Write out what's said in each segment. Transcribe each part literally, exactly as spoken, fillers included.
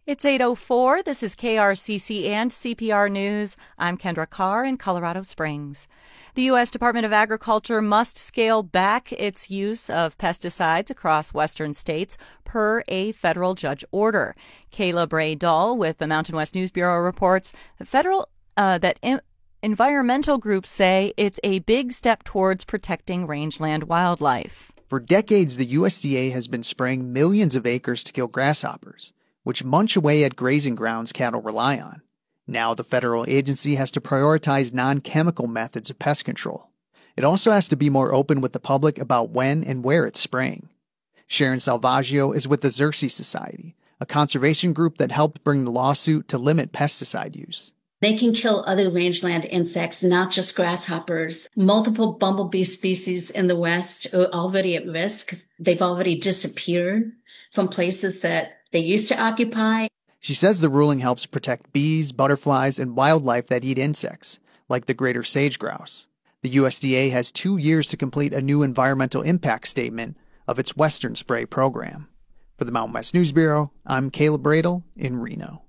It's eight oh four. This is K R C C and C P R News. I'm Kendra Carr in Colorado Springs. The U S Department of Agriculture must scale back its use of pesticides across western states per a federal judge order. Kayla Bray-Dahl with the Mountain West News Bureau reports that federal uh, that in- environmental groups say it's a big step towards protecting rangeland wildlife. For decades, the U S D A has been spraying millions of acres to kill grasshoppers, which munch away at grazing grounds cattle rely on. Now the federal agency has to prioritize non-chemical methods of pest control. It also has to be more open with the public about when and where it's spraying. Sharon Salvaggio is with the Xerces Society, a conservation group that helped bring the lawsuit to limit pesticide use. They can kill other rangeland insects, not just grasshoppers. Multiple bumblebee species in the West are already at risk. They've already disappeared from places that they used to occupy. She says the ruling helps protect bees, butterflies, and wildlife that eat insects, like the greater sage grouse. The U S D A has two years to complete a new environmental impact statement of its Western Spray program. For the Mountain West News Bureau, I'm Caleb Bradle in Reno.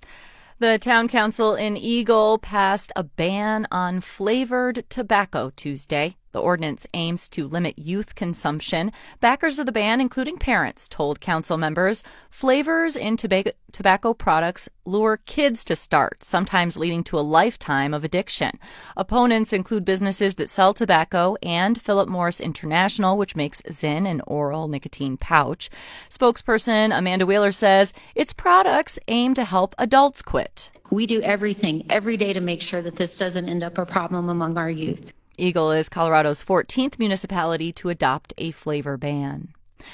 The town council in Eagle passed a ban on flavored tobacco Tuesday. The ordinance aims to limit youth consumption. Backers of the ban, including parents, told council members flavors in tobacco, tobacco products lure kids to start, sometimes leading to a lifetime of addiction. Opponents include businesses that sell tobacco and Philip Morris International, which makes Zyn, an oral nicotine pouch. Spokesperson Amanda Wheeler says its products aim to help adults quit. We do everything every day to make sure that this doesn't end up a problem among our youth. Eagle is Colorado's fourteenth municipality to adopt a flavor ban.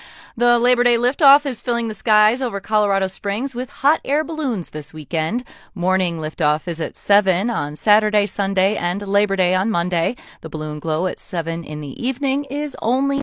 The Labor Day liftoff is filling the skies over Colorado Springs with hot air balloons this weekend. Morning liftoff is at seven on Saturday, Sunday, and Labor Day on Monday. The balloon glow at seven in the evening is only